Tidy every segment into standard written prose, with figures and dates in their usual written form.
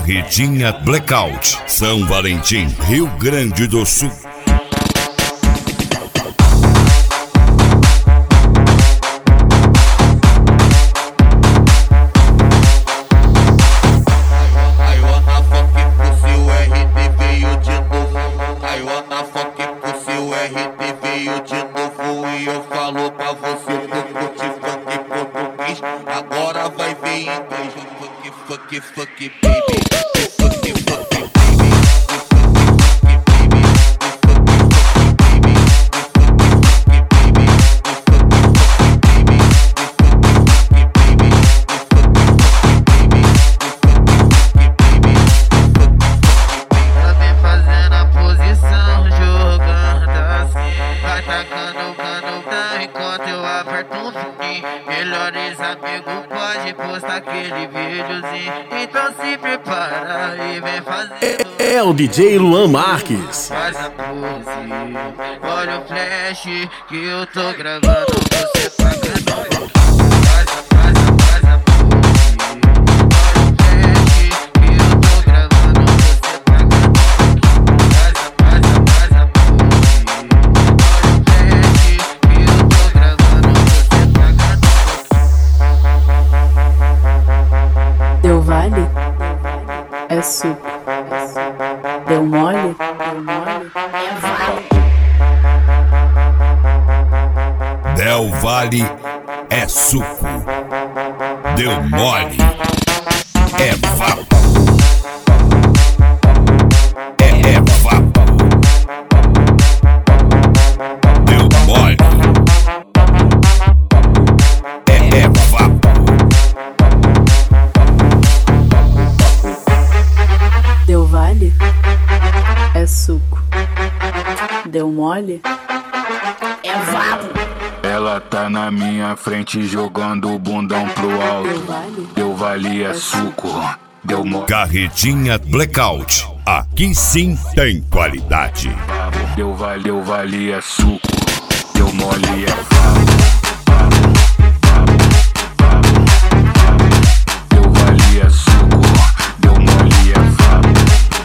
Carretinha Blackout, São Valentim, Rio Grande do Sul. Agora vai ver em inglês. Fuck, baby. Melhores amigos pode postar aquele videozinho. Então se prepara e vem fazer. É o DJ Luan Marques. Faz a pose, olha o flash que eu tô gravando. Você pagando. Faz a pose, olha o flash que eu tô gravando. Você pagando. Faz a pose, olha o flash que eu tô gravando. Você pagando. Deu vale? É suco. Deu mole? É vale. Del Valle é suco. Deu mole é vapo. É vapo. Deu mole é vapo. Deu vale? É suco. Deu mole? É vapo. Ela tá na minha frente jogando o bundão pro alto. Deu vale? Deu vale é suco. Deu mole. Carretinha Blackout, aqui sim tem qualidade. Deu vale é suco. Deu mole é vapo. Deu vale é suco. Deu mole é vapo.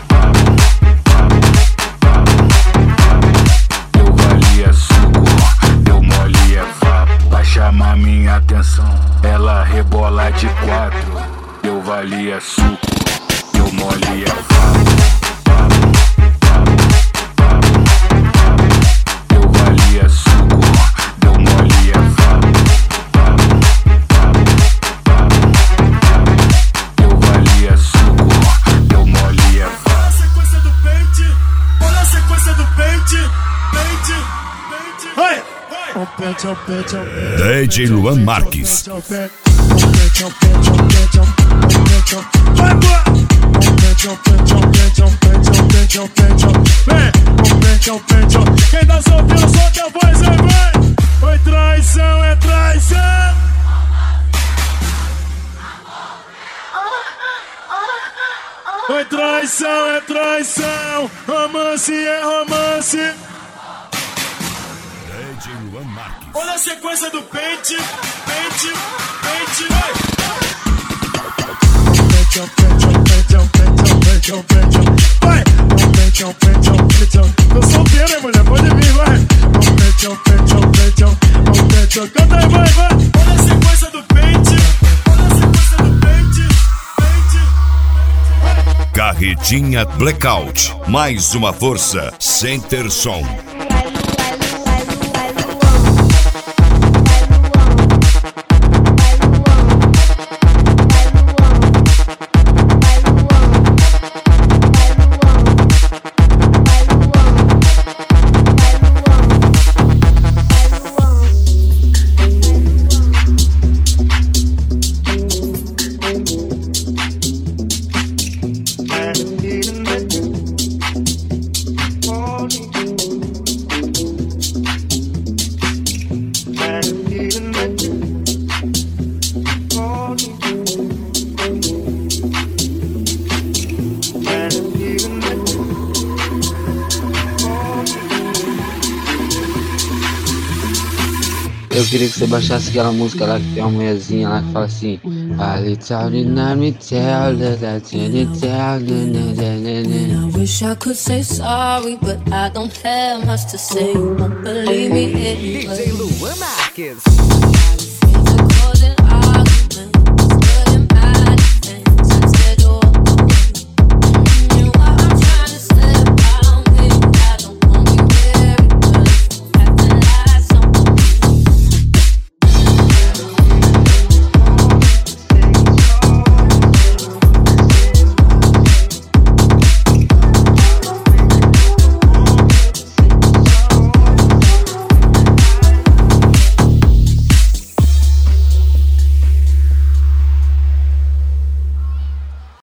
Deu vale é suco. Deu mole é vapo. Pra chamar minha atenção, ela rebola de quatro. Deu vale é suco. Deu mole é vapo. Deu vale é suco. Deu mole é vapo. Deu vale é suco. Deu mole é vapo. Olha a sequência do pente. Olha a sequência do pente. Vai! O pente. DJ Luan Marques. Vai, boa! O pente. Quem tá solteiro, solta a voz, vai! Foi traição, é traição! Foi traição, é traição! Romance é romance! DJ Luan Marques. Olha a sequência do pente, vai! Vai! Tô solteiro, hein, mulher? Pode vir, vai! Canta aí, vai! Olha a sequência do pente, Carretinha Blackout, mais uma força, Center Som. Eu queria que você baixasse aquela música lá que tem uma mulherzinha lá que fala assim. I wish I could say sorry, but I don't have much to say. You won't believe me anyway. DJ Luan Marques.